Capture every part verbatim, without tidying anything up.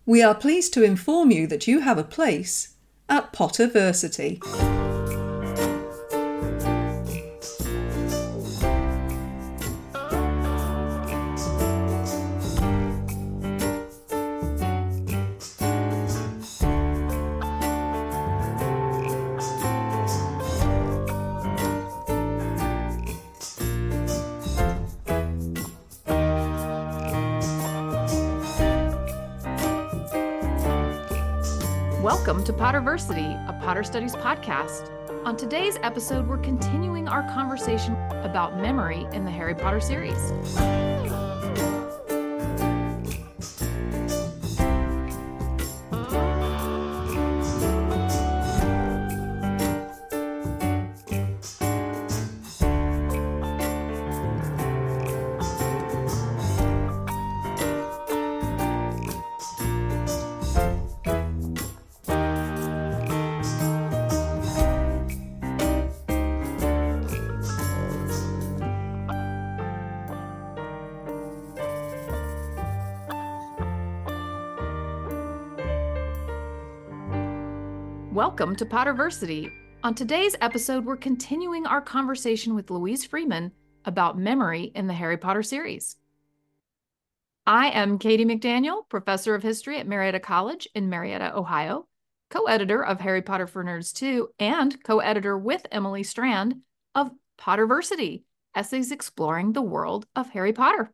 We are pleased to inform you that you have a place at Potterversity. Welcome to Potterversity, a Potter Studies podcast. On today's episode, we're continuing our conversation about memory in the Harry Potter series. Welcome to Potterversity. On today's episode, we're continuing our conversation with Louise Freeman about memory in the Harry Potter series. I am Katie McDaniel, professor of history at Marietta College in Marietta, Ohio, co-editor of Harry Potter for Nerds two, and co-editor with Emily Strand of Potterversity, essays exploring the world of Harry Potter.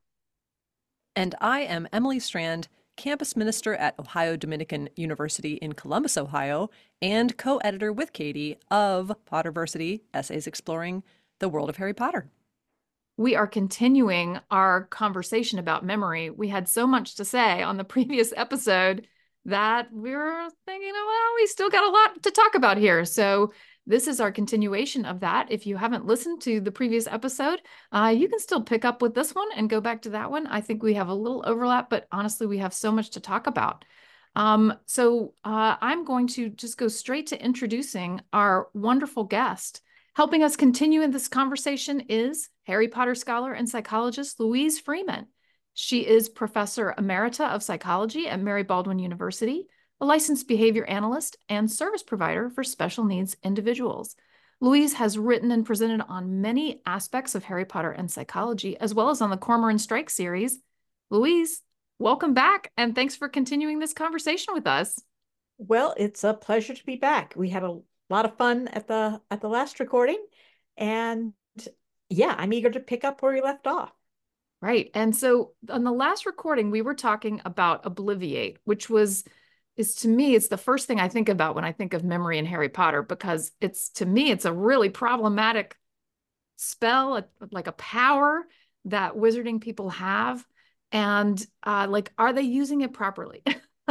And I am Emily Strand, campus minister at Ohio Dominican University in Columbus, Ohio, and co-editor with Katie of Potterversity, essays exploring the world of Harry Potter. We are continuing our conversation about memory. We had so much to say on the previous episode that we were thinking, well, we still got a lot to talk about here. So this is our continuation of that. If you haven't listened to the previous episode, uh, you can still pick up with this one and go back to that one. I think we have a little overlap, but honestly, we have so much to talk about. Um, so uh, I'm going to just go straight to introducing our wonderful guest. Helping us continue in this conversation is Harry Potter scholar and psychologist Louise Freeman. She is professor emerita of psychology at Mary Baldwin University, a licensed behavior analyst and service provider for special needs individuals. Louise has written and presented on many aspects of Harry Potter and psychology, as well as on the Cormoran Strike series. Louise, welcome back, and thanks for continuing this conversation with us. Well, it's a pleasure to be back. We had a lot of fun at the at the last recording, and yeah, I'm eager to pick up where we left off. Right, and so on the last recording, we were talking about Obliviate, which was is to me, it's the first thing I think about when I think of memory in Harry Potter, because it's, to me, it's a really problematic spell, a, like a power that wizarding people have. And uh, like, are they using it properly?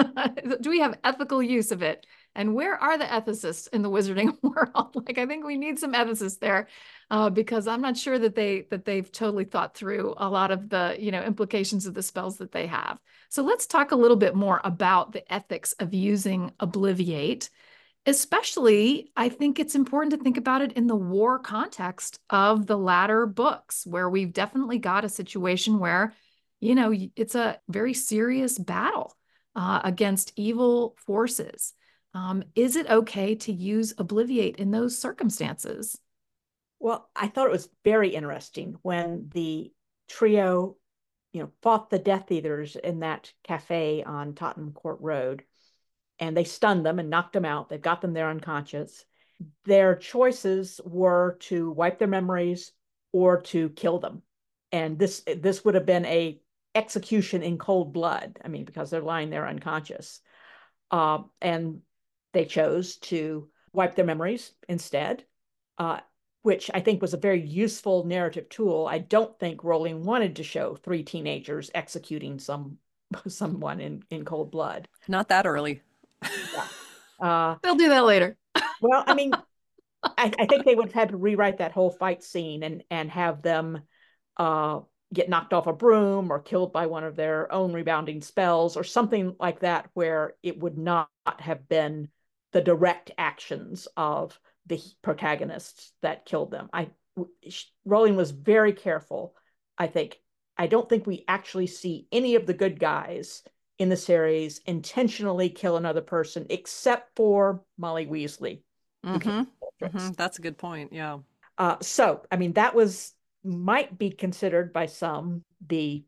Do we have ethical use of it? And where are the ethicists in the wizarding world? Like, I think we need some ethicists there uh, because I'm not sure that they that they've totally thought through a lot of the, you know, implications of the spells that they have. So let's talk a little bit more about the ethics of using Obliviate. Especially, I think it's important to think about it in the war context of the latter books, where we've definitely got a situation where, you know, it's a very serious battle uh, against evil forces. Um, is it okay to use Obliviate in those circumstances? Well, I thought it was very interesting when the trio, you know, fought the Death Eaters in that cafe on Tottenham Court Road, and they stunned them and knocked them out. They got them there unconscious. Their choices were to wipe their memories or to kill them. And this this would have been a execution in cold blood. I mean, because they're lying there unconscious. Uh, and they chose to wipe their memories instead, uh, which I think was a very useful narrative tool. I don't think Rowling wanted to show three teenagers executing some someone in, in cold blood. Not that early. Yeah. Uh, They'll do that later. well, I mean, I, I think they would have had to rewrite that whole fight scene and, and have them uh, get knocked off a broom or killed by one of their own rebounding spells or something like that, where it would not have been the direct actions of the protagonists that killed them. I Rowling was very careful. I think I don't think we actually see any of the good guys in the series intentionally kill another person except for Molly Weasley, who Mm-hmm. killed Bellatrix. Mm-hmm. That's a good point. Yeah. Uh, so, I mean, that was might be considered by some the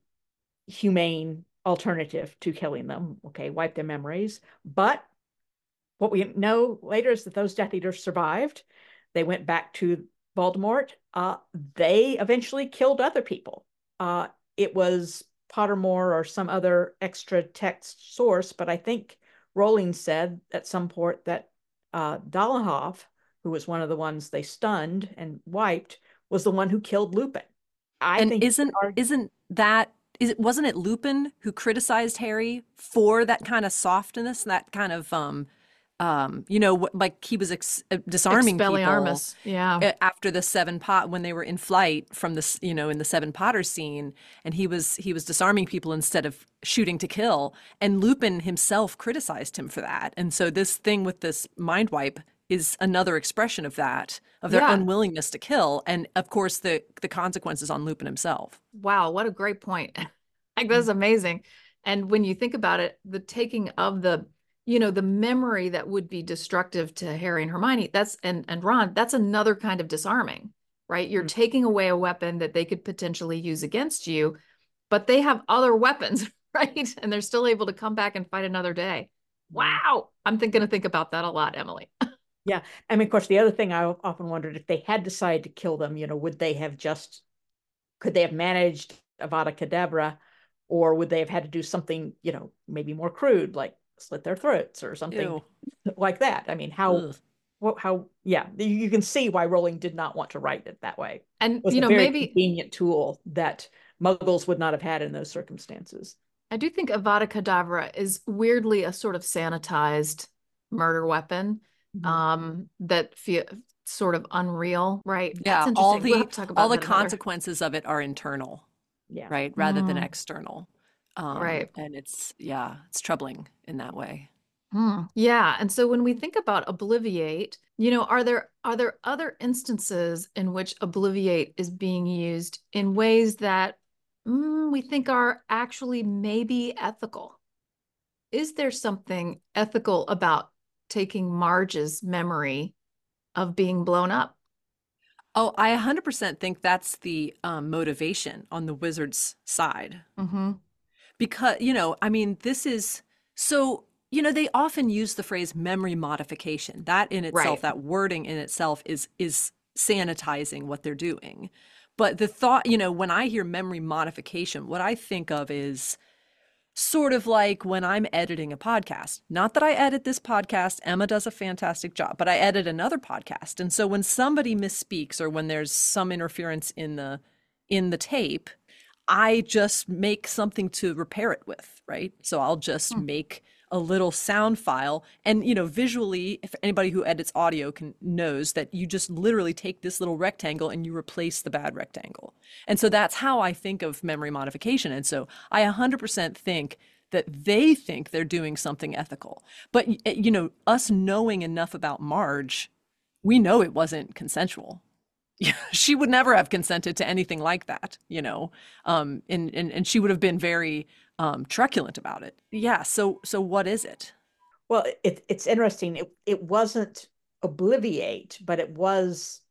humane alternative to killing them. Okay, wipe their memories. But what we know later is that those Death Eaters survived. They went back to Voldemort. Uh, they eventually killed other people. Uh, it was Pottermore or some other extra text source, but I think Rowling said at some point that uh, Dolohov, who was one of the ones they stunned and wiped, was the one who killed Lupin. I And think isn't isn't that is it wasn't it Lupin who criticized Harry for that kind of softness, that kind of um um you know what, like he was ex uh, disarming people Expelliarmus. Yeah. a- after the seven pot when they were in flight from this, you know, in the Seven Potters scene, and he was he was disarming people instead of shooting to kill, and Lupin himself criticized him for that. And so this thing with this mind wipe is another expression of that, of their Yeah. unwillingness to kill, and of course the the consequences on Lupin himself. Wow, what a great point. Like that's amazing. And when you think about it, the taking of the, you know, the memory that would be destructive to Harry and Hermione, that's and and Ron, that's another kind of disarming, right? You're Mhm. taking away a weapon that they could potentially use against you, but they have other weapons, right? And they're still able to come back and fight another day. Wow. I'm thinking to think about that a lot, Emily. Yeah. I mean, of course, the other thing I often wondered, if they had decided to kill them, you know, would they have just, could they have managed Avada Kedavra, or would they have had to do something, you know, maybe more crude, like slit their throats or something Ew. like that? I mean, how, Ugh. what, how, yeah, you can see why Rowling did not want to write it that way. And, It was you a know, very maybe convenient tool that Muggles would not have had in those circumstances. I do think Avada Kedavra is weirdly a sort of sanitized murder weapon, Mhm. um, that feel sort of unreal, right? Yeah, That's all interesting. We'll the have to talk about all the that another. consequences of it are internal, Yeah. right, rather than Mm, external. Um, right. and it's yeah, it's troubling in that way. Hmm. Yeah. And so when we think about Obliviate, you know, are there are there other instances in which Obliviate is being used in ways that mm, we think are actually maybe ethical? Is there something ethical about taking Marge's memory of being blown up? Oh, I one hundred percent think that's the um, motivation on the wizard's side. Mm-hmm. Because, you know, I mean, this is so, you know, they often use the phrase memory modification. That in itself, Right. that wording in itself is is sanitizing what they're doing. But the thought, you know, when I hear memory modification, what I think of is sort of like when I'm editing a podcast. Not that I edit this podcast, Emma does a fantastic job, but I edit another podcast. And so when somebody misspeaks or when there's some interference in the in the tape, I just make something to repair it with, right? So I'll just Hmm. make a little sound file. And, you know, visually, if anybody who edits audio can knows that you just literally take this little rectangle and you replace the bad rectangle. And so that's how I think of memory modification. And so I one hundred percent think that they think they're doing something ethical. But, you know, us knowing enough about Marge, we know it wasn't consensual. She would never have consented to anything like that, you know, um, and, and, and she would have been very um, truculent about it. Yeah. So, so what is it? Well, it, it's interesting. It, it wasn't Obliviate, but it was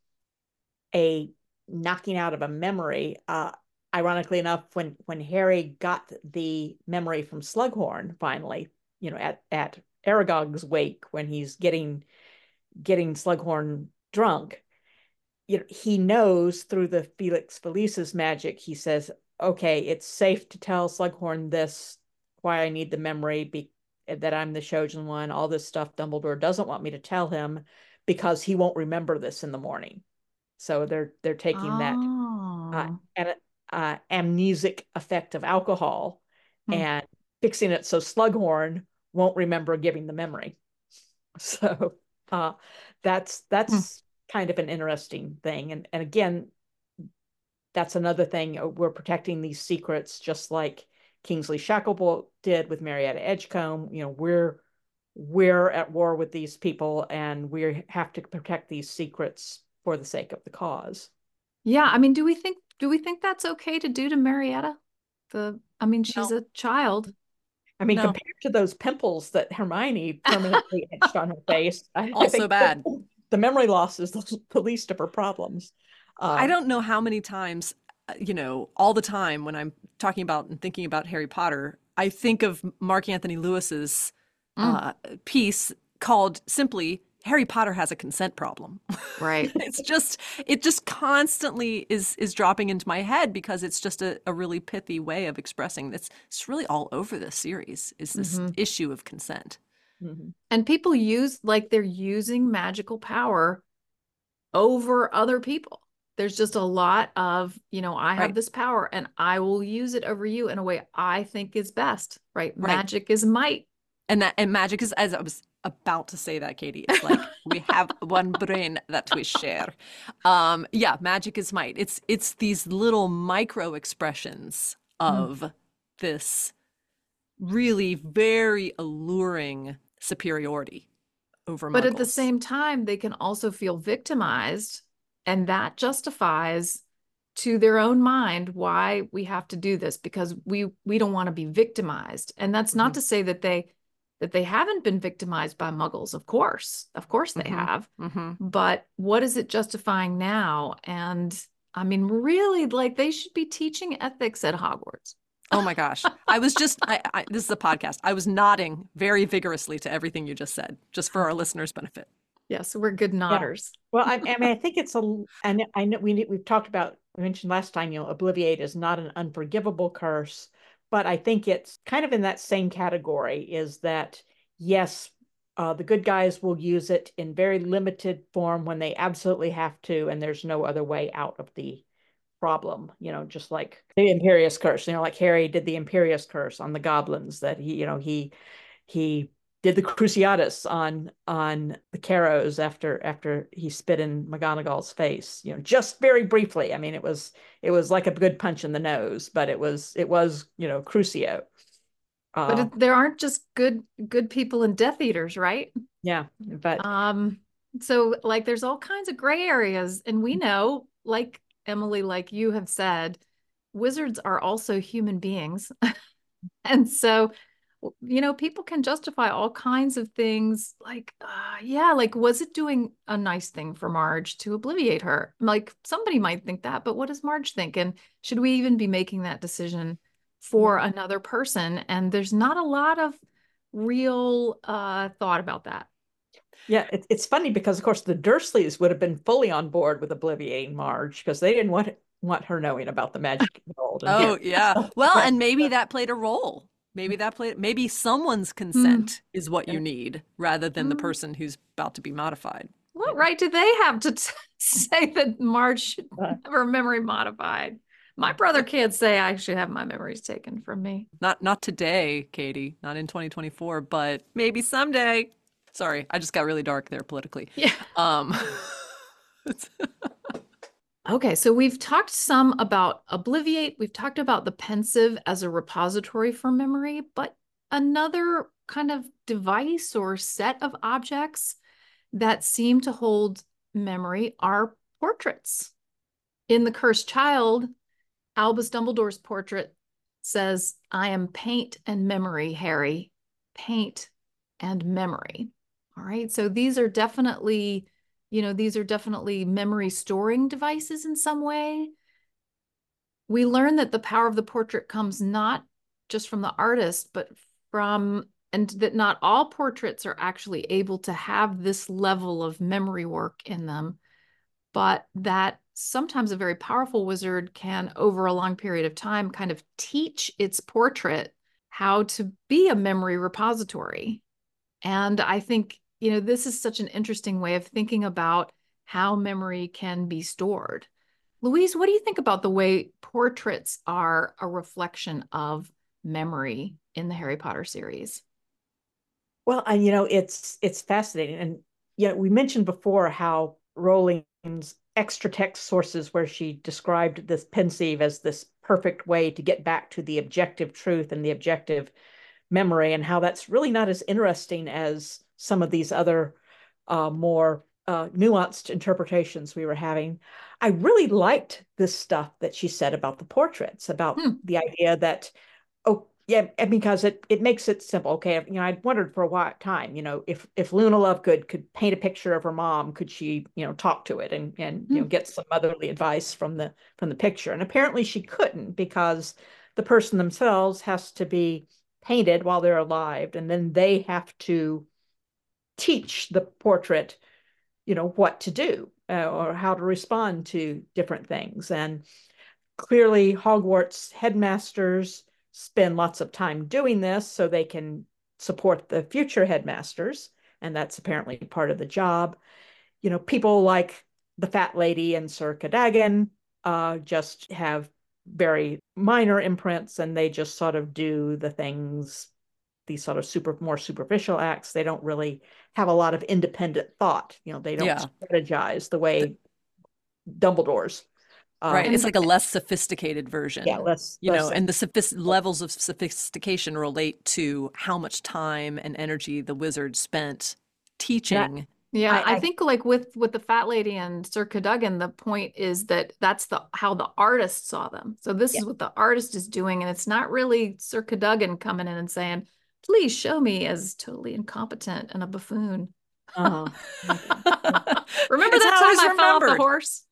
a knocking out of a memory. Uh, ironically enough, when when Harry got the memory from Slughorn, finally, you know, at at Aragog's wake, when he's getting getting Slughorn drunk, you know, he knows through the Felix Felicis magic. He says, "Okay, it's safe to tell Slughorn this. Why I need the memory, be, that I'm the chosen one. All this stuff Dumbledore doesn't want me to tell him because he won't remember this in the morning." So they're they're taking that uh, Oh. an, uh, amnesic effect of alcohol Hmm. and fixing it so Slughorn won't remember giving the memory. So uh, that's Hmm. that's kind of an interesting thing. And and again, that's another thing. We're protecting these secrets just like Kingsley Shacklebolt did with Marietta Edgecombe. You know, we're we're at war with these people, and we have to protect these secrets for the sake of the cause. Yeah. I mean, do we think do we think that's okay to do to Marietta? The I mean, she's No, a child. I mean, No. compared to those pimples that Hermione permanently etched on her face, I, I Also think bad. the memory loss is the, the least of her problems. I Um, don't know how many times, uh, you know, all the time when I'm talking about and thinking about Harry Potter, I think of Mark Anthony Lewis's Mm, uh, piece called simply Harry Potter has a consent problem. right. It's just, it just constantly is is dropping into my head because it's just a, a really pithy way of expressing this. It's really all over this series is this hmm issue of consent. mhm. And people use like they're using magical power over other people. There's just a lot of, you know, I have Right, this power and I will use it over you in a way I think is best, right? right. Magic is might. And that and magic is, as I was about to say that, Katie, it's like we have one brain that we share. Um, yeah, magic is might. It's it's these little micro expressions Mm. of this really very alluring superiority over But at the muggles. same time, they can also feel victimized, and that justifies to their own mind why we have to do this because we we don't want to be victimized. And that's not Mhm, to say that they that they haven't been victimized by muggles. Of course. Of course they mhm, have. mhm. But what is it justifying now? And I mean, really, like they should be teaching ethics at Hogwarts. Oh my gosh. I was just I, I this is a podcast. I was nodding very vigorously to everything you just said, just for our listeners' benefit. Yes, we're good Yeah. nodders. Well, I, I mean, I think it's a, and I know we we've talked about, we mentioned last time, you know, Obliviate is not an unforgivable curse, but I think it's kind of in that same category is that, yes, uh, the good guys will use it in very limited form when they absolutely have to, and there's no other way out of the problem, you know, just like the Imperius curse, you know, like Harry did the Imperius curse on the goblins that he, you know, he he did the Cruciatus on on the Carrows after after he spit in McGonagall's face, you know, just very briefly. I mean, it was it was like a good punch in the nose, but it was it was, you know, Crucio. But Uh it, there aren't just good good people and Death Eaters, right? yeah, but Um, so like there's all kinds of gray areas, and we know, like Emily, like you have said, wizards are also human beings. And so, you know, people can justify all kinds of things like, uh, yeah, like, was it doing a nice thing for Marge to obliviate her? Like, somebody might think that, but what does Marge think? And should we even be making that decision for yeah. another person? And there's not a lot of real uh, thought about that. Yeah, it, it's funny because of course the Dursleys would have been fully on board with obliviating Marge because they didn't want want her knowing about the magic world and Oh, here. yeah. Well, and maybe that played a role. Maybe that played, maybe someone's Mm, consent is what you need rather than the mm. person who's about to be modified. What right do they have to t- say that Marge should Uh, have her memory modified? My brother can't say I should have my memories taken from me. Not not today, Katie, not in twenty twenty-four, but maybe someday. Sorry, I just got really dark there politically. Yeah. Um, Okay, so we've talked some about Obliviate. We've talked about the Pensieve as a repository for memory, but another kind of device or set of objects that seem to hold memory are portraits. In The Cursed Child, Albus Dumbledore's portrait says, I am paint and memory, Harry. Paint and memory. All right. So these are definitely, you know, these are definitely memory storing devices in some way. We learn that the power of the portrait comes not just from the artist, but from, and that not all portraits are actually able to have this level of memory work in them, but that sometimes a very powerful wizard can, over a long period of time, kind of teach its portrait how to be a memory repository. And I think, you know, this is such an interesting way of thinking about how memory can be stored. Louise, what do you think about the way portraits are a reflection of memory in the Harry Potter series? well, and you know, it's it's fascinating. And yeah, we mentioned before how Rowling's extra text sources where she described this Pensieve as this perfect way to get back to the objective truth and the objective memory, and how that's really not as interesting as some of these other uh, more uh, nuanced interpretations we were having. I really liked this stuff that she said about the portraits, about Hmm. the idea that, oh, yeah, and because it it makes it simple. Okay, you know, I'd wondered for a while time, you know, if if Luna Lovegood could paint a picture of her mom, could she, you know, talk to it and and you know get some motherly advice from the from the picture? And apparently she couldn't, because the person themselves has to be painted while they're alive, and then they have to teach the portrait, you know, what to do, uh, or how to respond to different things. And clearly Hogwarts headmasters spend lots of time doing this so they can support the future headmasters, and that's apparently part of the job. You know, people like the Fat Lady and Sir Cadogan uh, just have very minor imprints, and they just sort of do the things, these sort of super more superficial acts. They don't really have a lot of independent thought. You know, they don't Yeah. strategize the way Dumbledore's. Uh, Right. It's like a less sophisticated version. Yeah, less, you less know, and the sophist levels of sophistication relate to how much time and energy the wizard spent teaching. Yeah, I, I, I think like with with the Fat Lady and Sir Cadogan, the point is that that's the how the artist saw them. So this Yeah. is what the artist is doing, and it's not really Sir Cadogan coming in and saying, "Please show me as totally incompetent and a buffoon." uh-huh. Remember It's that how time he's I fell off the remembered. horse?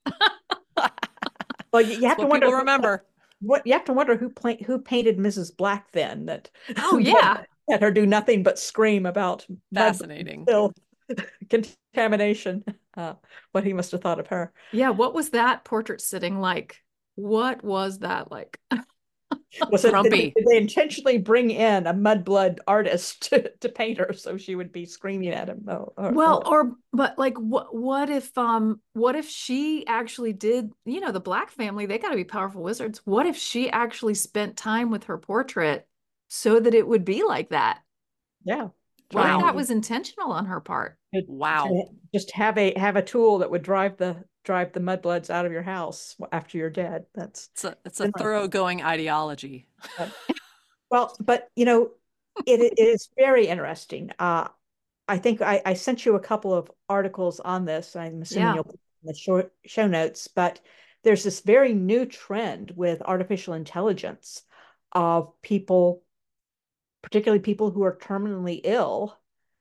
Well, you, you That's have to what wonder people who- remember. what you have to wonder who pla- who painted Missus Black then, that Oh that yeah. had her do nothing but scream about mud Fascinating. filth, contamination. Uh, what he must have thought of her. Yeah, what was that portrait sitting like? What was that like? Was it, did, Grumpy. did they intentionally bring in a mudblood artist to, to paint her so she would be screaming at him? Oh, or, Well, or, or but like what what if um what if she actually did, you know, the Black family, they got to be powerful wizards. What if she actually spent time with her portrait so that it would be like that? yeah. What if Wow. that was intentional on her part? To- Wow. to just have a have a tool that would drive the drive the mudbloods out of your house after you're dead. That's It's a, it's a thoroughgoing ideology. uh, well, but you know, it, it is very interesting. Uh, I think I, I sent you a couple of articles on this. I'm assuming Yeah. you'll put in the show, show notes, but there's this very new trend with artificial intelligence of people, particularly people who are terminally ill,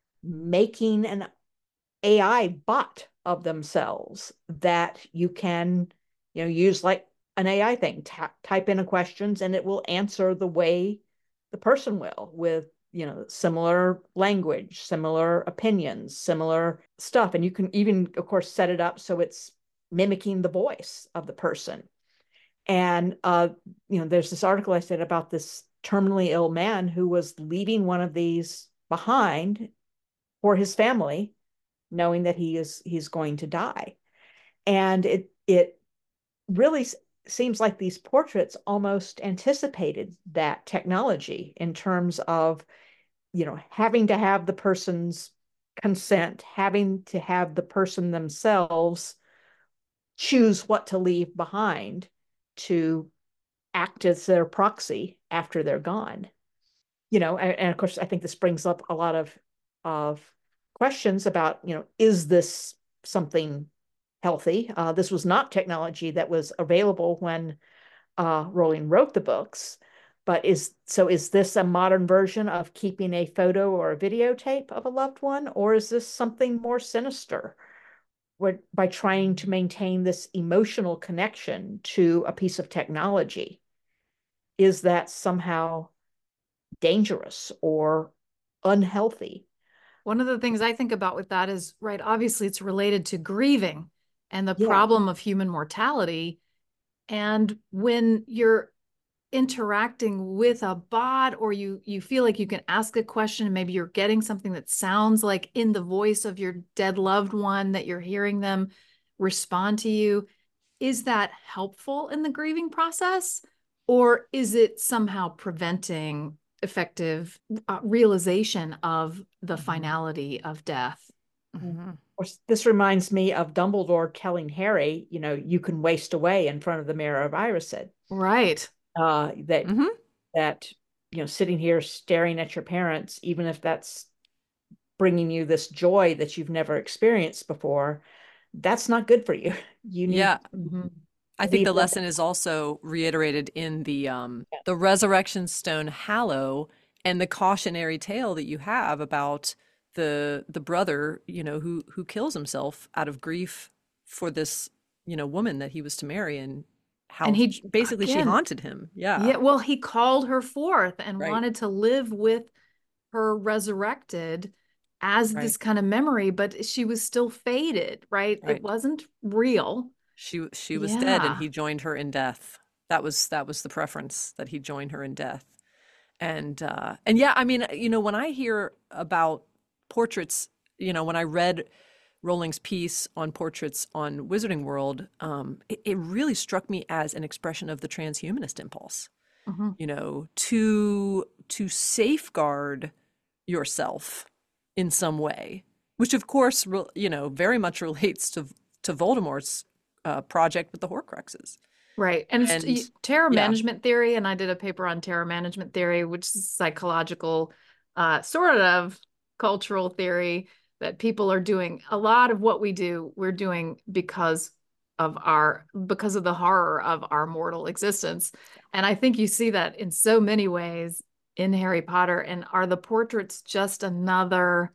making an A I bot of themselves that you can, you know, use like an A I thing, Ta type in a questions and it will answer the way the person will, with, you know, similar language, similar opinions, similar stuff. And you can even, of course, set it up so it's mimicking the voice of the person. And, uh, you know, there's this article I said about this terminally ill man who was leaving one of these behind for his family, knowing that he is he's going to die. And it it really seems like these portraits almost anticipated that technology in terms of, you know, having to have the person's consent, having to have the person themselves choose what to leave behind to act as their proxy after they're gone. You know, and, and of course, I think this brings up a lot of of questions about, you know, is this something healthy? Uh, this was not technology that was available when uh, Rowling wrote the books, but is so is this a modern version of keeping a photo or a videotape of a loved one, or is this something more sinister? Where, by trying to maintain this emotional connection to a piece of technology, is that somehow dangerous or unhealthy? One of the things I think about with that is, right, obviously it's related to grieving and the Yeah. problem of human mortality. And when you're interacting with a bot, or you you feel like you can ask a question and maybe you're getting something that sounds like in the voice of your dead loved one, that you're hearing them respond to you, is that helpful in the grieving process, or is it somehow preventing effective uh, realization of the Mhm. finality of death? Mm-hmm. Of course, this reminds me of Dumbledore telling Harry, you know, you can waste away in front of the Mirror of Erised. Right. Uh, that Mm-hmm. that you know, sitting here staring at your parents, even if that's bringing you this joy that you've never experienced before, that's not good for you. You need Yeah. Mm-hmm. I think the lesson is also reiterated in the um, Yeah. the resurrection stone Hallow and the cautionary tale that you have about the the brother, you know, who who kills himself out of grief for this, you know, woman that he was to marry, and And how he, basically she again, haunted him. Yeah. yeah, well, he called her forth and Right. wanted to live with her resurrected as Right. this kind of memory, but she was still faded, right? It Right. wasn't real. She she was dead and Yeah. he joined her in death. That was that was the preference, that he joined her in death. And uh and yeah, I mean, you know, when I hear about portraits, you know, when I read Rowling's piece on portraits on Wizarding World, um, it, it really struck me as an expression of the transhumanist impulse, Mhm. you know, to to safeguard yourself in some way, which of course, re- you know, very much relates to to Voldemort's uh, project with the Horcruxes. Right. And it's And y- terror yeah, management theory. And I did a paper on terror management theory, which is psychological, uh, sort of cultural theory that people are doing. A lot of what we do, we're doing because of our, because of the horror of our mortal existence. And I think you see that in so many ways in Harry Potter. And are the portraits just another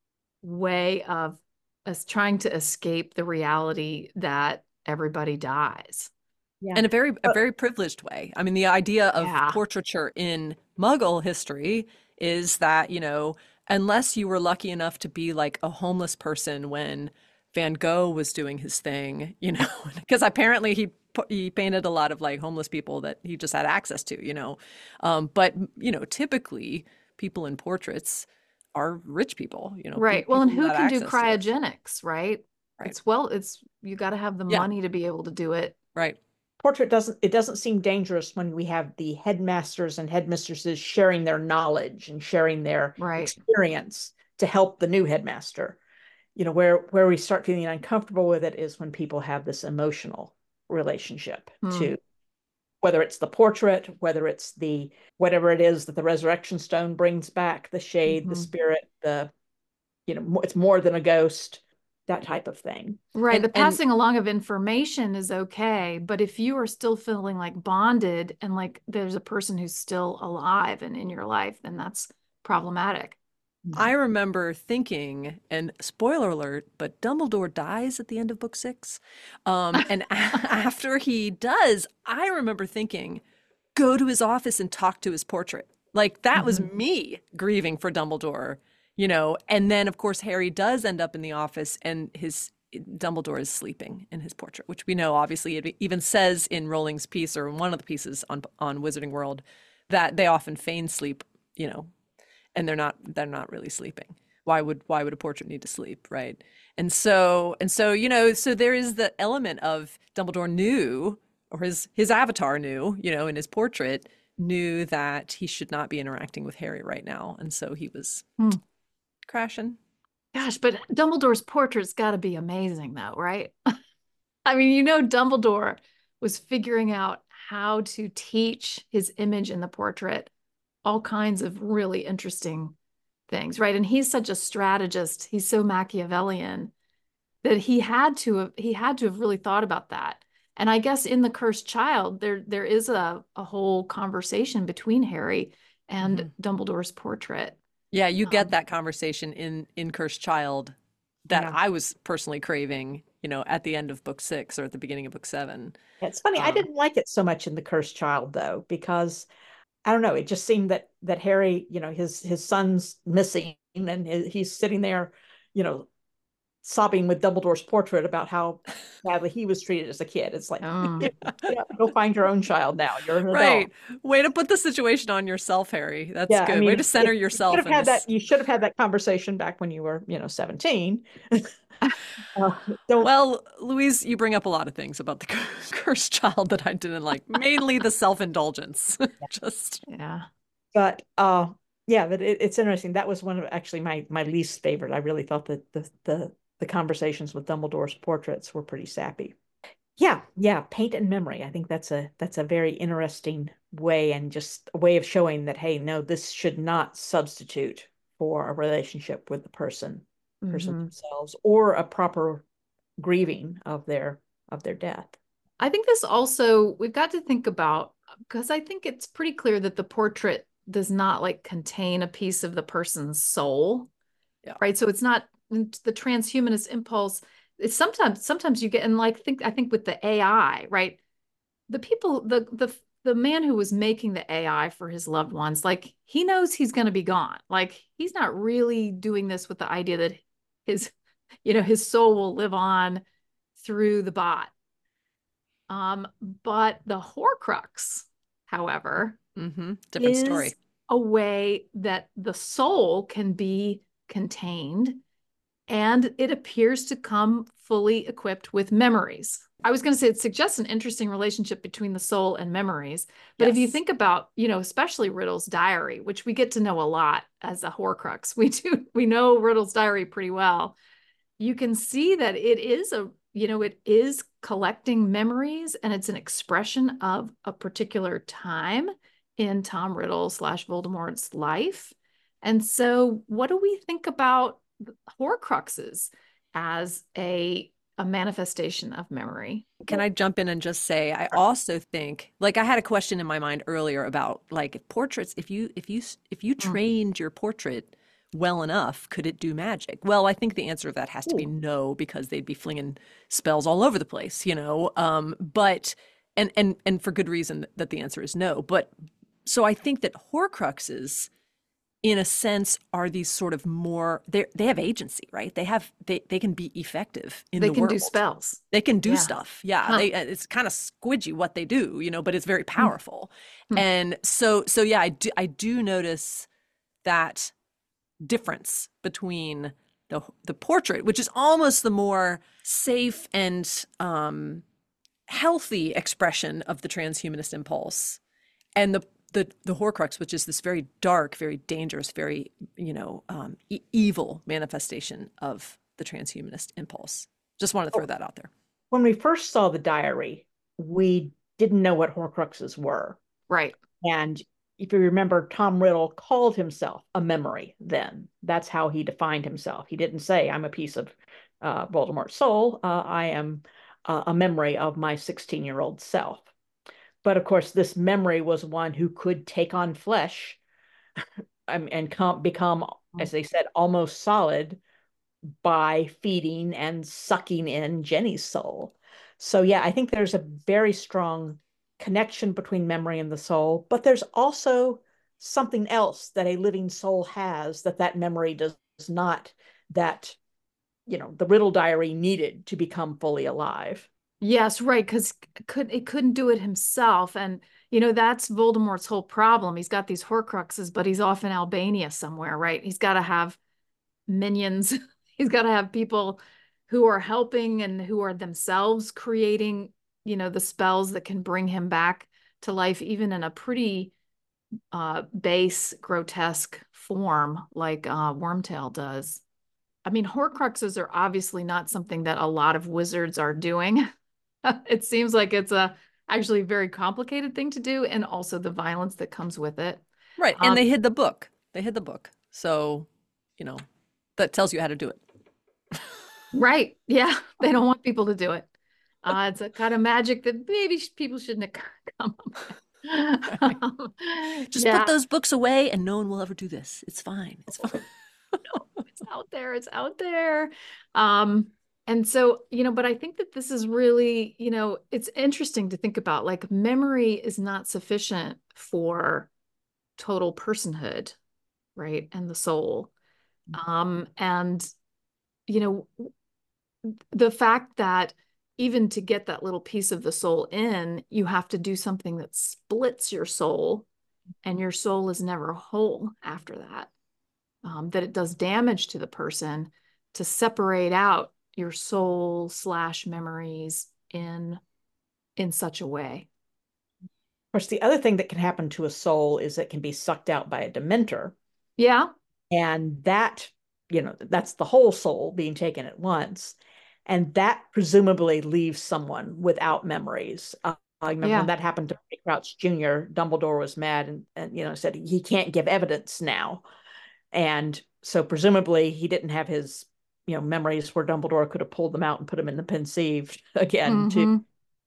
way of us trying to escape the reality that everybody dies? Yeah. in a very a very privileged way. I mean, the idea of Yeah. portraiture in Muggle history is that, you know, unless you were lucky enough to be like a homeless person when Van Gogh was doing his thing, you know, because apparently he pu- he painted a lot of like homeless people that he just had access to, you know. Um, but you know, typically people in portraits are rich people, you know, pe- Right. Well, and people who who had can do access to it. cryogenics, right? Right. It's well, it's you got to have the Yeah. money to be able to do it. Right. Portrait doesn't it doesn't seem dangerous when we have the headmasters and headmistresses sharing their knowledge and sharing their Right. experience to help the new headmaster. You know, where where we start feeling uncomfortable with it is when people have this emotional relationship Hmm. to whether it's the portrait, whether it's the whatever it is that the resurrection stone brings back, the shade, the Mhm. spirit, the you know, it's more than a ghost, that type of thing. Right. And The and passing along of information is okay, but if you are still feeling like bonded and like there's a person who's still alive and in your life, then that's problematic. I remember thinking, and spoiler alert, but Dumbledore dies at the end of book six. Um, and a- after he does, I remember thinking, go to his office and talk to his portrait. Like that was Mhm. me grieving for Dumbledore, you know. And then, of course, Harry does end up in the office, and his Dumbledore is sleeping in his portrait, which we know, obviously, it even says in Rowling's piece or in one of the pieces on on Wizarding World that they often feign sleep, you know, and they're not they're not really sleeping. Why would why would a portrait need to sleep, right? And so and so you know, so there is the element of Dumbledore knew, or his his avatar knew, you know, in his portrait knew that he should not be interacting with Harry right now, and so he was Hmm. crashing. Gosh, but Dumbledore's portrait's got to be amazing, though, right? I mean, you know, Dumbledore was figuring out how to teach his image in the portrait all kinds of really interesting things, right? And he's such a strategist. He's so Machiavellian that he had to have he had to have really thought about that. And I guess in The Cursed Child, there there is a, a whole conversation between Harry and Mhm. Dumbledore's portrait. Yeah, you get Um, that conversation in in Cursed Child that Yeah. I was personally craving, you know, at the end of book six or at the beginning of book seven. It's funny, I Um, didn't like it so much in The Cursed Child though, because I don't know, it just seemed that that Harry, you know, his his son's missing and he- he's sitting there, you know, sobbing with Dumbledore's portrait about how badly he was treated as a kid. It's like, um, yeah, go find your own child now. You're an adult. right. Way to put the situation on yourself, Harry. That's Yeah, I good. Way to mean, center it- you should yourself have in had this. that. You should have had that conversation back when you were, you know, seventeen. Uh, don't. Well, Louise, you bring up a lot of things about the cursed child that I didn't like, mainly the self-indulgence. Just yeah. But uh, yeah, but it, it's interesting. That was one of actually my my least favorite. I really thought that the the the conversations with Dumbledore's portraits were pretty sappy. Yeah, yeah, paint and memory. I think that's a that's a very interesting way and just a way of showing that, hey, no, this should not substitute for a relationship with the person, person Mhm. themselves, or a proper grieving of their of their death. I think this also, we've got to think about, because I think it's pretty clear that the portrait does not like contain a piece of the person's soul. Yeah. Right. So it's not the transhumanist impulse. It's sometimes, sometimes you get, and like, think, I think with the A I, right? The people, the, the, the man who was making the A I for his loved ones, like he knows he's going to be gone. Like he's not really doing this with the idea that his, you know, his soul will live on through the bot. Um, but the Horcrux, however, mm-hmm. Different is story. A way that the soul can be contained, and it appears to come fully equipped with memories. I was going to say it suggests an interesting relationship between the soul and memories. But yes. If you think about, you know, especially Riddle's diary, which we get to know a lot as a Horcrux, we do, we know Riddle's diary pretty well. You can see that it is a, you know, it is collecting memories, and it's an expression of a particular time in Tom Riddle slash Voldemort's life. And so what do we think about Horcruxes as a, a manifestation of memory? Can I jump in and just say, I also think, like I had a question in my mind earlier about like portraits, if you, if you, if you trained mm. your portrait well enough, could it do magic? Well, I think the answer to that has to Ooh. be no, because they'd be flinging spells all over the place, you know, um, but, and, and, and for good reason that the answer is no. But so I think that Horcruxes, in a sense, are these sort of more, they they have agency, right? They have, they, they can be effective in they the world. They can do spells. They can do yeah. stuff. Yeah. Huh. They, it's kind of squidgy what they do, you know, but it's very powerful. Hmm. And so, so yeah, I do, I do notice that difference between the the portrait, which is almost the more safe and um, healthy expression of the transhumanist impulse, and the the the Horcrux, which is this very dark, very dangerous, very, you know, um, e- evil manifestation of the transhumanist impulse. Just wanted to throw that out there. When we first saw the diary, we didn't know what Horcruxes were. Right. And if you remember, Tom Riddle called himself a memory then. That's how he defined himself. He didn't say, I'm a piece of uh, Voldemort's soul. Uh, I am uh, a memory of my sixteen-year-old self. But of course, this memory was one who could take on flesh and come, become, as they said, almost solid by feeding and sucking in Jenny's soul. So yeah, I think there's a very strong connection between memory and the soul, but there's also something else that a living soul has that that memory does not, that, you know, the Riddle diary needed to become fully alive. Yes, right, because could it couldn't do it himself. And, you know, that's Voldemort's whole problem. He's got these Horcruxes, but he's off in Albania somewhere, right? He's got to have minions. He's got to have people who are helping and who are themselves creating, you know, the spells that can bring him back to life, even in a pretty uh, base, grotesque form like uh, Wormtail does. I mean, Horcruxes are obviously not something that a lot of wizards are doing. It seems like it's a actually very complicated thing to do, and also the violence that comes with it. Right, and um, they hid the book. They hid the book. So, you know, that tells you how to do it. Right. Yeah. They don't want people to do it. Uh, it's a kind of magic that maybe people shouldn't have come up with. um, Just yeah. put those books away and no one will ever do this. It's fine. It's fine. No, it's out there. It's out there. Um, and so, you know, but I think that this is really, you know, it's interesting to think about, like, memory is not sufficient for total personhood, right? And the soul. Um, and, you know, the fact that even to get that little piece of the soul in, you have to do something that splits your soul, and your soul is never whole after that. Um, that it does damage to the person to separate out your soul slash memories in, in such a way. Of course, the other thing that can happen to a soul is it can be sucked out by a Dementor. Yeah. And that, you know, that's the whole soul being taken at once. And that presumably leaves someone without memories. Uh, I remember yeah. when that happened to Crouch Junior, Dumbledore was mad and, and, you know, said he can't give evidence now. And so presumably he didn't have his, you know, memories where Dumbledore could have pulled them out and put them in the Pensieve again mm-hmm. to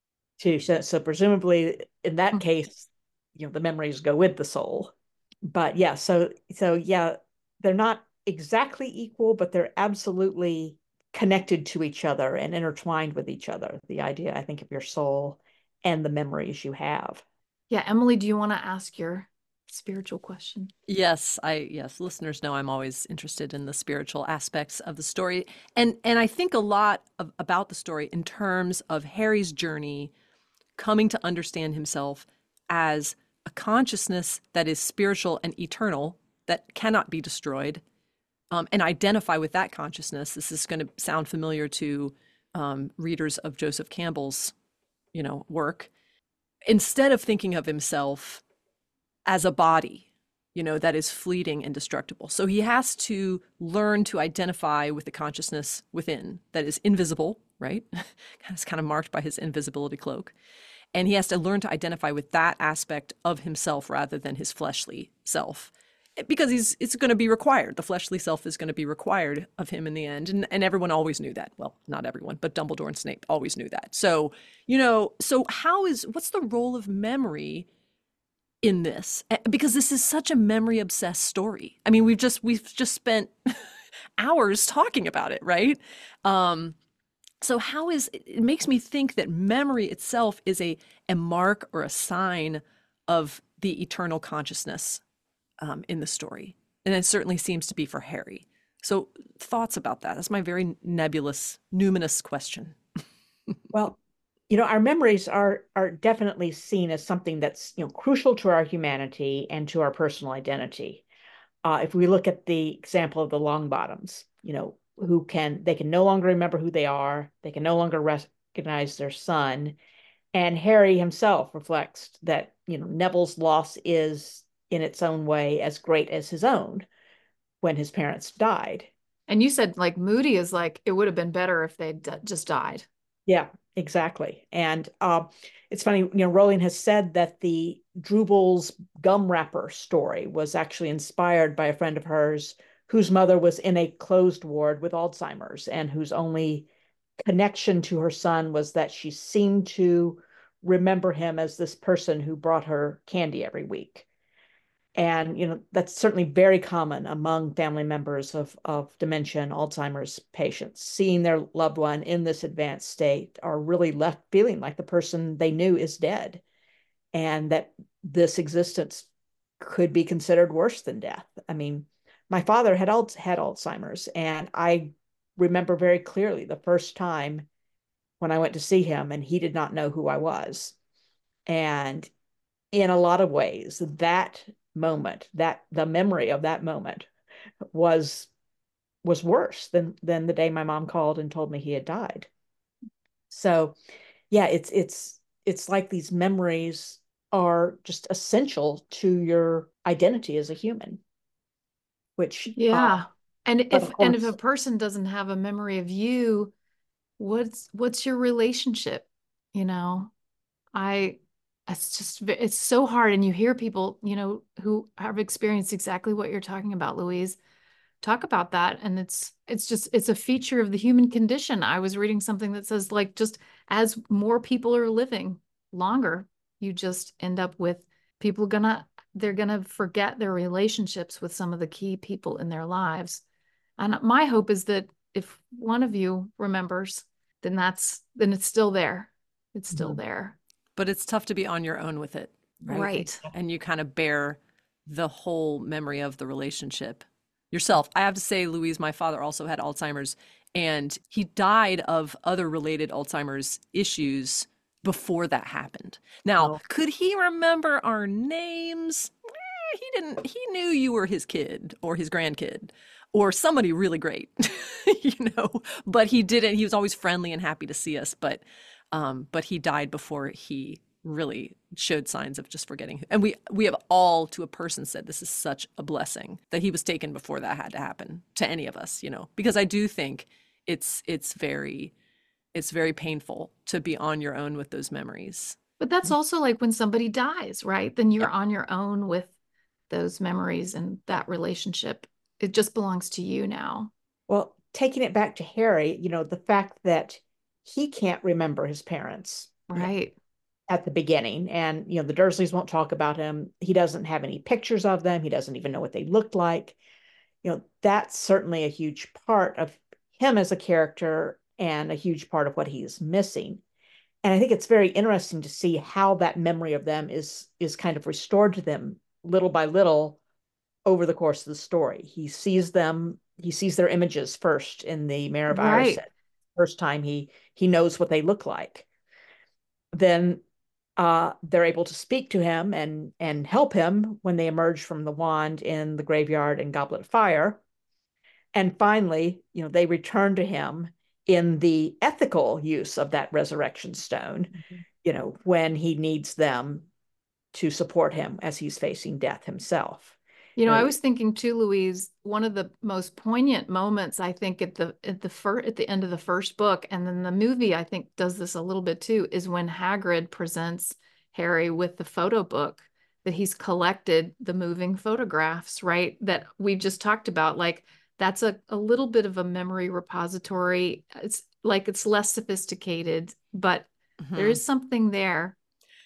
too. So, so presumably in that Mhm. case, you know, the memories go with the soul. But yeah, so so yeah, they're not exactly equal, but they're absolutely connected to each other and intertwined with each other. The idea, I think, of your soul and the memories you have. Yeah, Emily, do you want to ask your spiritual question? Yes, I yes, listeners know I'm always interested in the spiritual aspects of the story. And and I think a lot of, about the story in terms of Harry's journey coming to understand himself as a consciousness that is spiritual and eternal, that cannot be destroyed, um, and identify with that consciousness. This is going to sound familiar to um, readers of Joseph Campbell's, you know, work. Instead of thinking of himself as a body, you know, that is fleeting and destructible. So he has to learn to identify with the consciousness within that is invisible, right? It's kind of marked by his invisibility cloak. And he has to learn to identify with that aspect of himself rather than his fleshly self. Because he's it's going to be required. The fleshly self is going to be required of him in the end. And, and everyone always knew that. Well, not everyone, but Dumbledore and Snape always knew that. So, you know, so how is, what's the role of memory in this? Because this is such a memory obsessed story. I mean, we've just, we've just spent hours talking about it, right? Um, so how is, it makes me think that memory itself is a, a mark or a sign of the eternal consciousness um, in the story. And it certainly seems to be for Harry. So thoughts about that? That's my very nebulous, numinous question. Well, you know, our memories are are definitely seen as something that's, you know, crucial to our humanity and to our personal identity. Uh, if we look at the example of the Longbottoms, you know, who can they can no longer remember who they are, they can no longer recognize their son, and Harry himself reflects that, you know, Neville's loss is in its own way as great as his own when his parents died. And you said like Moody is like, it would have been better if they'd d- just died. Yeah, exactly. And uh, it's funny, you know, Rowling has said that the Drubel's gum wrapper story was actually inspired by a friend of hers whose mother was in a closed ward with Alzheimer's and whose only connection to her son was that she seemed to remember him as this person who brought her candy every week. And, you know, that's certainly very common among family members of, of dementia and Alzheimer's patients. Seeing their loved one in this advanced state are really left feeling like the person they knew is dead and that this existence could be considered worse than death. I mean, my father had, had Alzheimer's, and I remember very clearly the first time when I went to see him and he did not know who I was. And in a lot of ways, that moment, that the memory of that moment was was worse than than the day my mom called and told me he had died. So yeah, it's it's it's like these memories are just essential to your identity as a human, which uh, Yeah. And but if of and if a course, person doesn't have a memory of you, what's what's your relationship? You know, I it's just ve- it's so hard. And you hear people, you know, who have experienced exactly what you're talking about, Louise, talk about that. And it's it's just it's a feature of the human condition. I was reading something that says like just as more people are living longer, you just end up with people gonna they're gonna forget their relationships with some of the key people in their lives. And my hope is that if one of you remembers, then that's then it's still there. It's still mhm, there. But it's tough to be on your own with it, right? Right. And you kind of bear the whole memory of the relationship yourself. I have to say, Louise, my father also had Alzheimer's, and he died of other related Alzheimer's issues before that happened. Now, oh, could he remember our names? Eh, he didn't. He knew you were his kid or his grandkid or somebody really great, you know, but he didn't. He was always friendly and happy to see us, but um, but he died before he really showed signs of just forgetting. And we we have all to a person said this is such a blessing that he was taken before that had to happen to any of us, you know, because I do think it's it's very it's very painful to be on your own with those memories. But that's also like when somebody dies, right? Then you're Yep. on your own with those memories and that relationship. It just belongs to you now. well, taking it back to Harry, you know, the fact that he can't remember his parents, you know, Right. at the beginning. And, you know, the Dursleys won't talk about him. He doesn't have any pictures of them. He doesn't even know what they looked like. You know, that's certainly a huge part of him as a character and a huge part of what he's missing. And I think it's very interesting to see how that memory of them is is kind of restored to them little by little over the course of the story. He sees them, he sees their images first in the Mayor of Right. Ireset. First time he he knows what they look like. Then uh, they're able to speak to him and and help him when they emerge from the wand in the graveyard in Goblet of Fire. And finally, you know, they return to him in the ethical use of that resurrection stone, mm-hmm. you know, when he needs them to support him as he's facing death himself. You know, I was thinking too, Louise, one of the most poignant moments, I think, at the at the first at the end of the first book, and then the movie, I think, does this a little bit too, is when Hagrid presents Harry with the photo book that he's collected, the moving photographs, right? That we just talked about. Like, that's a, a little bit of a memory repository. It's like it's less sophisticated, but mm-hmm. there is something there.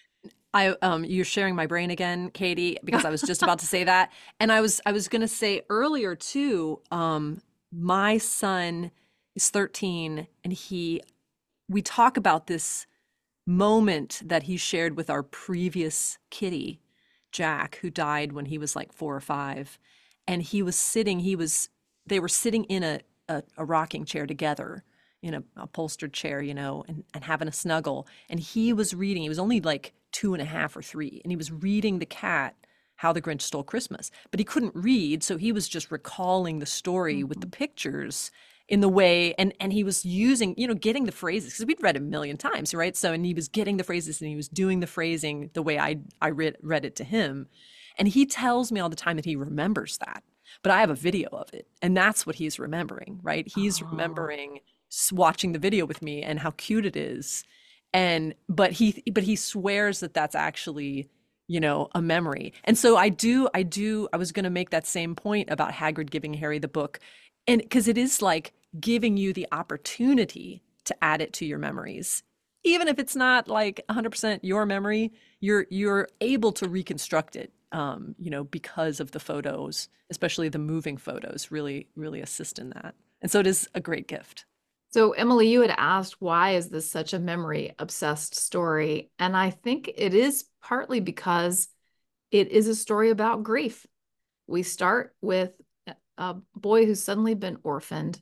I um you're sharing my brain again, Katie, because I was just about to say that. And I was I was gonna say earlier too, um, my son is thirteen and he we talk about this moment that he shared with our previous kitty, Jack, who died when he was like four or five. And he was sitting, he was they were sitting in a a, a rocking chair together, in a upholstered chair, you know, and, and having a snuggle. And he was reading, he was only like two and a half or three, and he was reading The Cat, How the Grinch Stole Christmas, but he couldn't read, so he was just recalling the story mm-hmm. with the pictures in the way, and and he was using, you know, getting the phrases, because we'd read it a million times, right? So, and he was getting the phrases, and he was doing the phrasing the way I I read, read it to him. And he tells me all the time that he remembers that, but I have a video of it, and that's what he's remembering, right? He's oh. remembering watching the video with me and how cute it is. And but he but he swears that that's actually, you know, a memory. And so I do I do I was going to make that same point about Hagrid giving Harry the book, and because it is like giving you the opportunity to add it to your memories, even if it's not like one hundred percent your memory, you're you're able to reconstruct it, um, you know, because of the photos, especially the moving photos, really really assist in that. And so it is a great gift. So, Emily, you had asked, why is this such a memory obsessed story? And I think it is partly because it is a story about grief. We start with a boy who's suddenly been orphaned,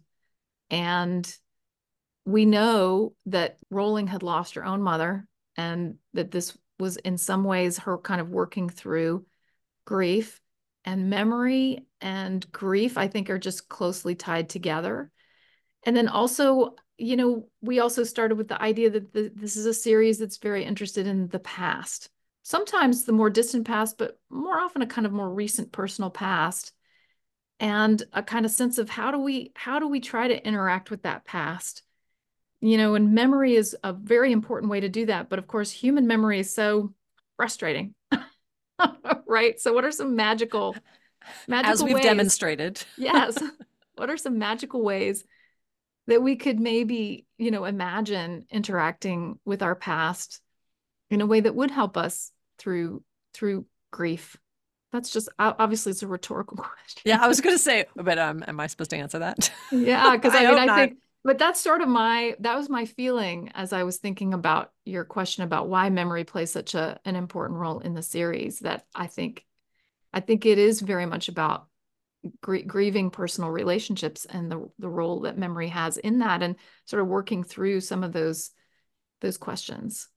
and we know that Rowling had lost her own mother, and that this was in some ways her kind of working through grief. And memory and grief, I think, are just closely tied together. And then also, you know, we also started with the idea that the, this is a series that's very interested in the past. Sometimes the more distant past, but more often a kind of more recent personal past, and a kind of sense of how do we how do we try to interact with that past? You know, and memory is a very important way to do that. But of course, human memory is so frustrating, right? So what are some magical, magical As we've ways? demonstrated. Yes. What are some magical ways that we could maybe, you know, imagine interacting with our past in a way that would help us through through grief? That's just, obviously it's a rhetorical question. Yeah, I was going to say, but um, am I supposed to answer that? Yeah, because I, I mean, I not. think, but that's sort of my, that was my feeling as I was thinking about your question about why memory plays such a an important role in the series. That I think, I think it is very much about Gr- grieving personal relationships and the the role that memory has in that, and sort of working through some of those those questions.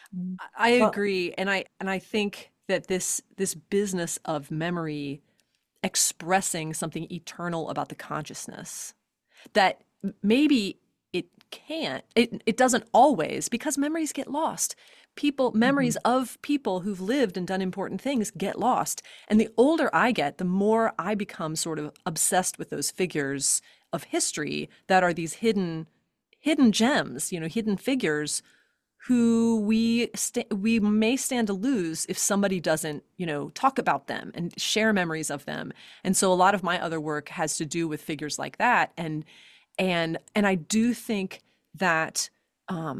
I agree, and I and I think that this this business of memory expressing something eternal about the consciousness, that maybe it can't, it it doesn't always, because memories get lost. People, memories mm-hmm. of people who've lived and done important things get lost. And the older I get, the more I become sort of obsessed with those figures of history that are these hidden, hidden gems, you know, hidden figures who we st- we may stand to lose if somebody doesn't, you know, talk about them and share memories of them. And so a lot of my other work has to do with figures like that. And and and I do think that um,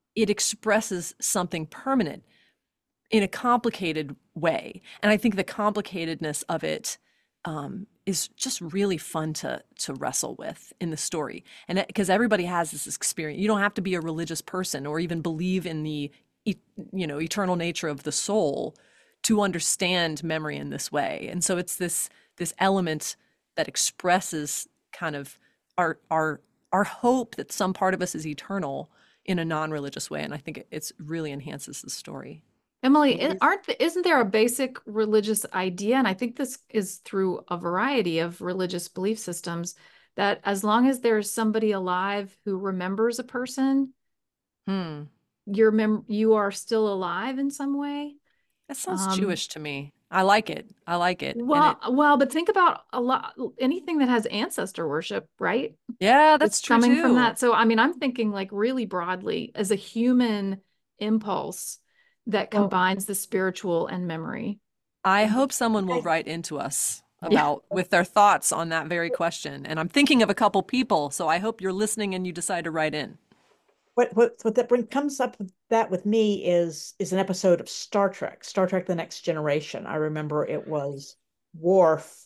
it expresses something permanent in a complicated way. And I think the complicatedness of it um, is just really fun to to wrestle with in the story. And because everybody has this experience, you don't have to be a religious person or even believe in the you know eternal nature of the soul to understand memory in this way. And so it's this this element that expresses kind of our our our hope that some part of us is eternal in a non-religious way. And I think it it's really enhances the story. Emily, i- aren't the, isn't there a basic religious idea, and I think this is through a variety of religious belief systems, that as long as there's somebody alive who remembers a person, Hmm. you're mem you are still alive in some way? That sounds Um, Jewish to me. I like it. I like it. And well, it, well, but think about a lot, anything that has ancestor worship, right? yeah, that's It's true coming from too. that. So, I mean, I'm thinking like really broadly as a human impulse that Well, combines the spiritual and memory. I and hope someone will I, write into us Yeah. about with their thoughts on that very question. And I'm thinking of a couple people, so I hope you're listening and you decide to write in. what what what that bring comes up with that with me is is an episode of Star Trek, Star Trek: The Next Generation. I remember it was Worf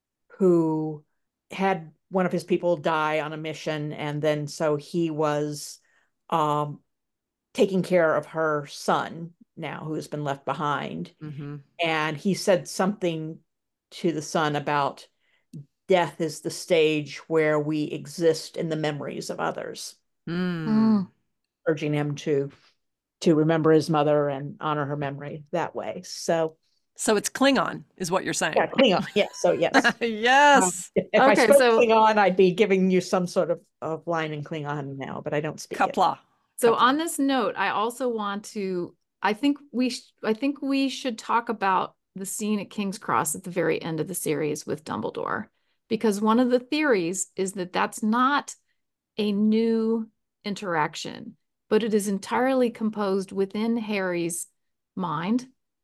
who had one of his people die on a mission, and then so he was um taking care of her son now, who has been left behind. Mm-hmm. And he said something to the son about death is the stage where we exist in the memories of others, Mm. Mm. urging him to to remember his mother and honor her memory that way. So So it's Klingon, is what you're yeah, saying. Klingon. Yeah, so yes. Um, Yes. if, if I Okay, spoke so Klingon, I'd be giving you some sort of, of line in Klingon now, but I don't speak it. Kapla. so Kapla. on this note, I also want to I think we sh I think we should talk about the scene at King's Cross at the very end of the series with Dumbledore, because one of the theories is that that's not a new interaction, but it is entirely composed within Harry's mind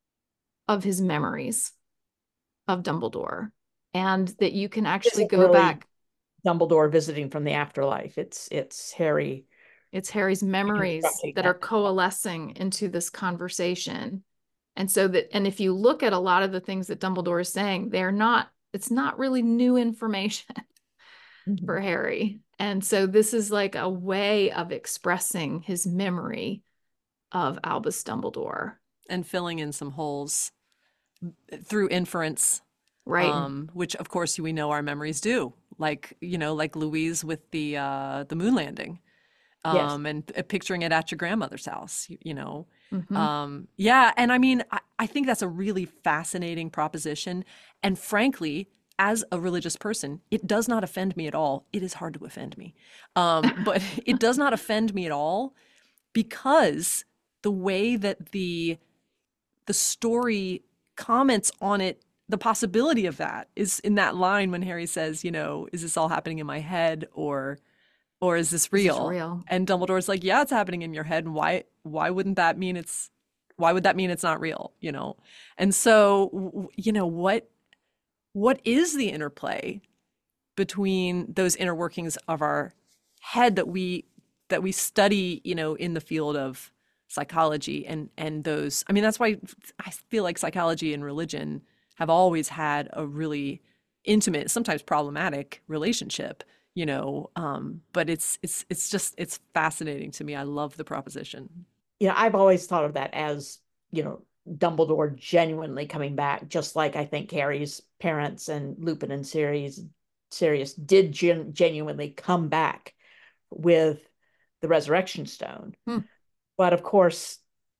of his memories of Dumbledore, and that you can actually Isn't go really back. Dumbledore visiting from the afterlife. It's it's Harry It's Harry's memories constructing that are that. coalescing into this conversation. And so that, and if you look at a lot of the things that Dumbledore is saying, they're not, it's not really new information Mhm. for Harry. And so this is like a way of expressing his memory of Albus Dumbledore, And filling in some holes through inference, right? um, which of course we know our memories do. Like, you know, like Louise with the uh, the moon landing. Yes. Um, and uh, picturing it at your grandmother's house, you, you know. Mm-hmm. Um, yeah, and I mean, I, I think that's a really fascinating proposition. And frankly, as a religious person, it does not offend me at all. It is hard to offend me, um, but it does not offend me at all because the way that the the story comments on it, the possibility of that is in that line when Harry says, you know, is this all happening in my head or or is this This is real? real. And Dumbledore's like, yeah, it's happening in your head. And why why wouldn't that mean it's why would that mean it's not real, you know? And so, you know, what what is the interplay between those inner workings of our head that we that we study, you know, in the field of psychology and and those, I mean, that's why I feel like psychology and religion have always had a really intimate, sometimes problematic relationship, you know, um, but it's it's it's just it's fascinating to me. I love the proposition. You know, I've always thought of that as, you know, Dumbledore genuinely coming back, just like I think Harry's parents and Lupin and Sirius Sirius did gen genuinely come back with the Resurrection Stone. Hmm. But of course,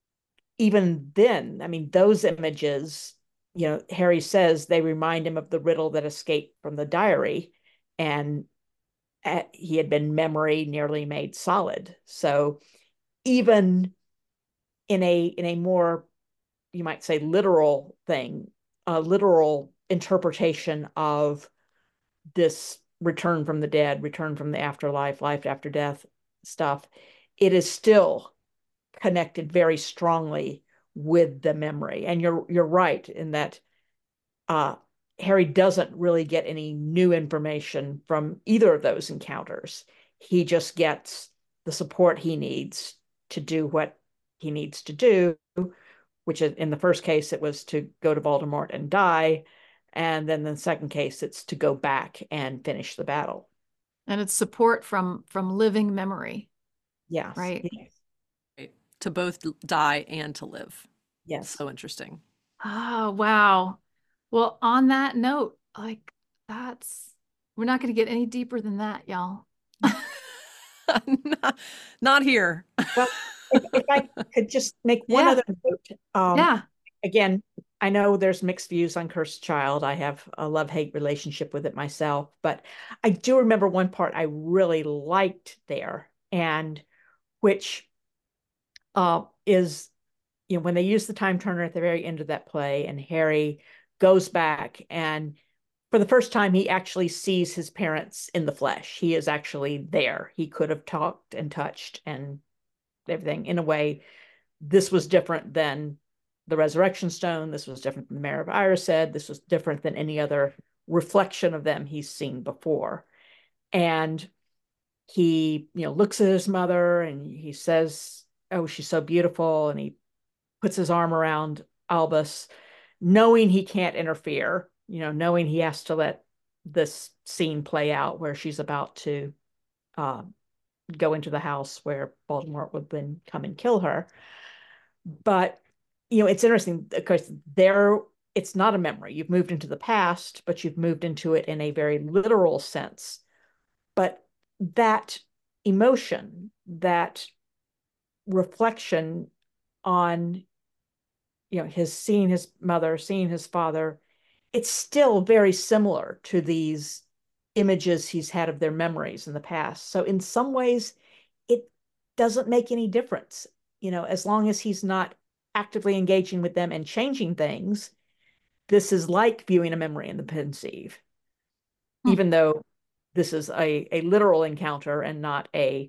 even then, I mean, those images, you know, Harry says they remind him of the riddle that escaped from the diary, and uh, he had been memory nearly made solid. So even in a in a more, you might say, literal thing, a literal interpretation of this return from the dead, return from the afterlife, life after death stuff, it is still connected very strongly with the memory. And you're you're right in that uh, Harry doesn't really get any new information from either of those encounters. He just gets the support he needs to do what he needs to do, which is, in the first case, it was to go to Voldemort and die. And then in the second case, it's to go back and finish the battle. And it's support from from living memory. Yes. Right. Yes. Right. To both die and to live. Yes. So interesting. Oh, wow. Well, on that note, like that's, we're not going to get any deeper than that, y'all. not, not here. Well, if, if I could just make one Yeah. other note. Um, Yeah. Again, I know there's mixed views on Cursed Child. I have a love-hate relationship with it myself, but I do remember one part I really liked there, and which uh, is, you know, when they use the time turner at the very end of that play, and Harry goes back, and for the first time, he actually sees his parents in the flesh. He is actually there. He could have talked and touched and everything. In a way, this was different than the Resurrection Stone. This was different than the Mayor of Irised. This was different than any other reflection of them he's seen before. And he, you know, looks at his mother and he says, "Oh, she's so beautiful." And he puts his arm around Albus, knowing he can't interfere, you know, knowing he has to let this scene play out where she's about to uh, go into the house where Voldemort would then come and kill her. But, you know, it's interesting, of course, there, it's not a memory. You've moved into the past, but you've moved into it in a very literal sense. But that emotion, that reflection on, you know, his seeing his mother, seeing his father, it's still very similar to these images he's had of their memories in the past. So in some ways, it doesn't make any difference. You know, as long as he's not actively engaging with them and changing things, this is like viewing a memory in the Pensieve, hmm. even though this is a, a literal encounter and not a,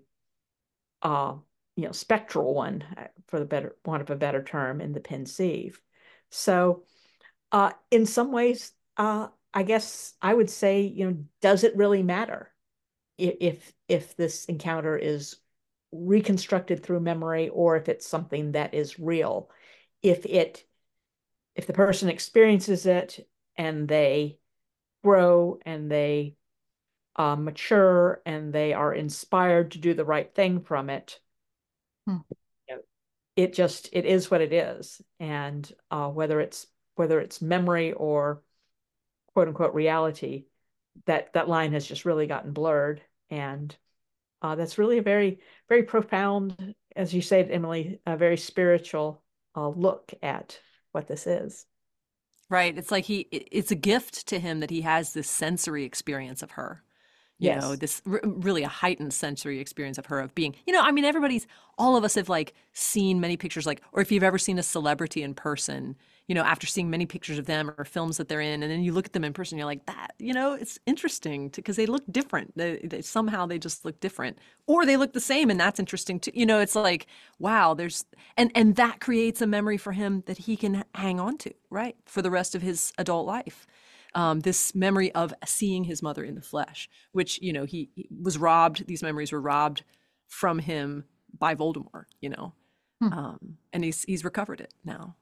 uh, you know, spectral one, for the better want of a better term, in the Pensieve. So uh, in some ways, uh, I guess I would say, you know, does it really matter if if this encounter is reconstructed through memory, or if it's something that is real? If it, if the person experiences it and they grow and they uh, mature and they are inspired to do the right thing from it, hmm. you know, it just, it is what it is. And uh, whether it's whether it's memory or quote unquote reality, that that line has just really gotten blurred. And uh, that's really a very, very profound, as you said, Emily, a very spiritual uh, look at what this is. Right. It's like he, it's a gift to him that he has this sensory experience of her. You yes. know, this r- really a heightened sensory experience of her, of being, you know, I mean, everybody's, all of us have like seen many pictures, like, or if you've ever seen a celebrity in person, you know, after seeing many pictures of them or films that they're in, and then you look at them in person, you're like, that, you know, it's interesting because they look different. They, they, somehow they just look different, or they look the same. And that's interesting too. You know, it's like, wow, there's, and, and that creates a memory for him that he can hang on to, right, for the rest of his adult life. Um, this memory of seeing his mother in the flesh, which, you know, he, he was robbed. These memories were robbed from him by Voldemort, you know, hmm. um, and he's he's recovered it now.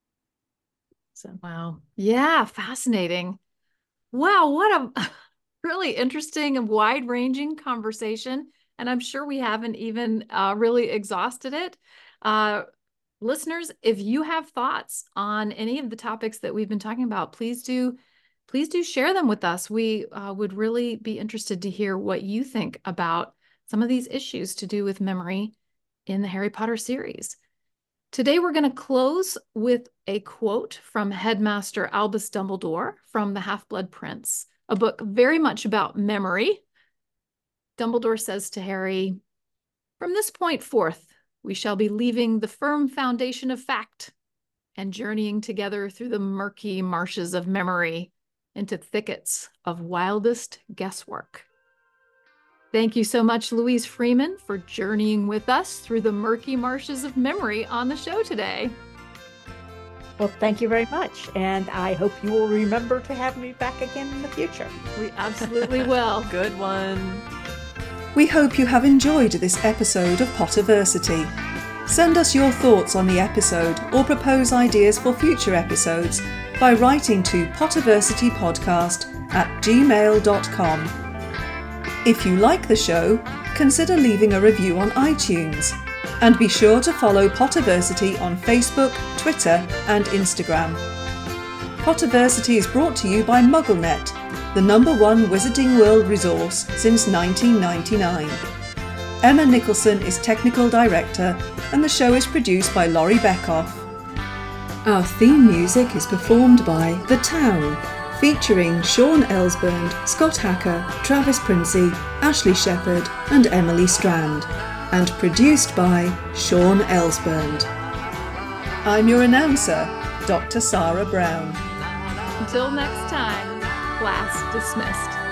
So, wow. Yeah. Fascinating. Wow. What a really interesting and wide ranging conversation. And I'm sure we haven't even uh, really exhausted it. Uh, listeners, if you have thoughts on any of the topics that we've been talking about, please do Please do share them with us. We uh, would really be interested to hear what you think about some of these issues to do with memory in the Harry Potter series. Today, we're going to close with a quote from Headmaster Albus Dumbledore from The Half-Blood Prince, a book very much about memory. Dumbledore says to Harry, "From this point forth, we shall be leaving the firm foundation of fact and journeying together through the murky marshes of memory into thickets of wildest guesswork." Thank you so much, Louise Freeman, for journeying with us through the murky marshes of memory on the show today. Well, thank you very much. And I hope you will remember to have me back again in the future. We absolutely will. Good one. We hope you have enjoyed this episode of Potterversity. Send us your thoughts on the episode or propose ideas for future episodes by writing to potterversitypodcast at gmail dot com. If you like the show, consider leaving a review on iTunes. And be sure to follow Potterversity on Facebook, Twitter and Instagram. Potterversity is brought to you by MuggleNet, the number one Wizarding World resource since nineteen ninety-nine. Emma Nicholson is Technical Director and the show is produced by Laurie Beckoff. Our theme music is performed by The Town, featuring Sean Elsbund, Scott Hacker, Travis Princey, Ashley Shepherd and Emily Strand, and produced by Sean Elsbund. I'm your announcer, Doctor Sarah Brown. Until next time, class dismissed.